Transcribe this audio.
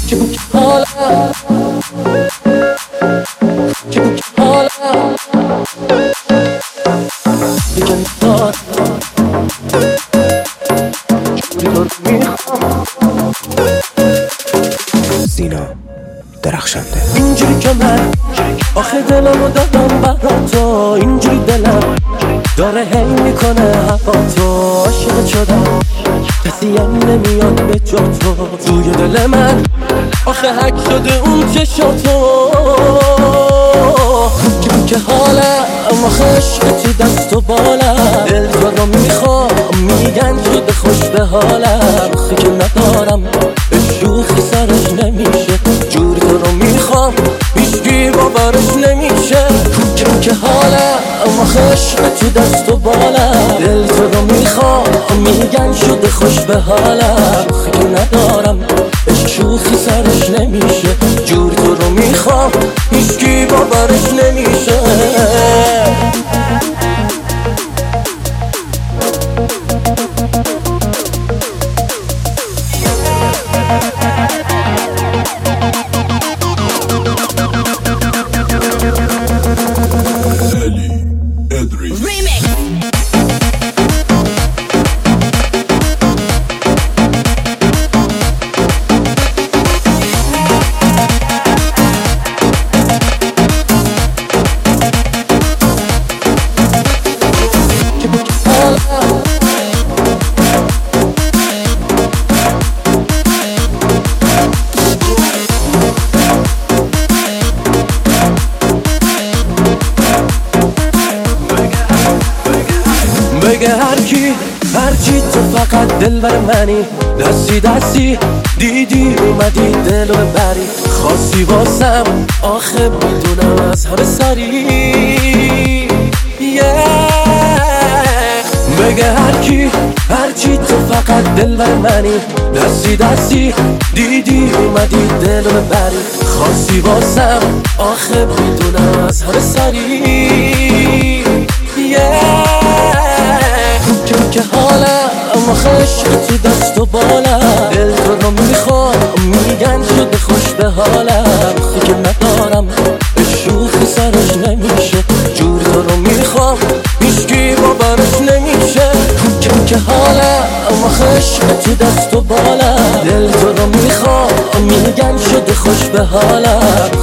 حالم دیگه ندارم جوری تو رو میخوام. سینا درخشنده. اینجوری که من آخه دلمو دادم برا تو، اینجوری دلم داره هی میکنه هوا تو. عاشق شدم کسی هم نمیاد به جا تو، توی دل من آخه حک شده اون چشاتو. که حالم آخه عشقتی دست و بالم، دل تو رو میخوام میگن شده خوش به حالم. آخه که ندارم شوخی سرش نمیشه، جوری تو رو میخوام هیچکی باورش نمیشه. که حالم آخه عشقتی دست و بالم، دل تو رو میخوام میگن شده خوش به حالم. آخه که ندارم شوخی سرش نمیشه، جوری تو رو میخوام هیچکی باورش نمیشه. بگه هرچی تو فقط دل بر منی، دستی دستی دیدی اومدی دل رو ببری. خاصی واسم آخه بدونم از همه سری. بگه هرچی تو فقط دل بر منی، دستی دستی دیدی اومدی دل رو ببری. خاصی واسم آخه بدونم از همه سری. که حالم آخه عشقتی دست و بالم، دل تو رو میخوام میگن شده خوش به حالم. آخه که ندارم شوخی سرش نمیشه، جوری تو رو میخوام هیچکی باورش نمیشه. که حالم آخه عشقتی دست و بالم، دل تو رو میخوام میگن شده خوش به حالم.